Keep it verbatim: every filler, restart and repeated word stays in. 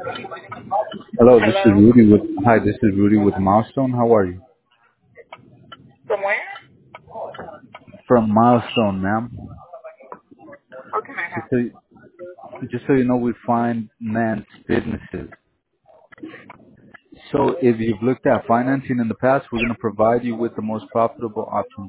Hello, this is Hello? Rudy with, hi, this is Rudy with Milestone. How are you? From where? From Milestone, ma'am. How can I Just help? so, you- just so you know, we find finance businesses. So if you've looked at financing in the past, we're going to provide you with the most profitable options.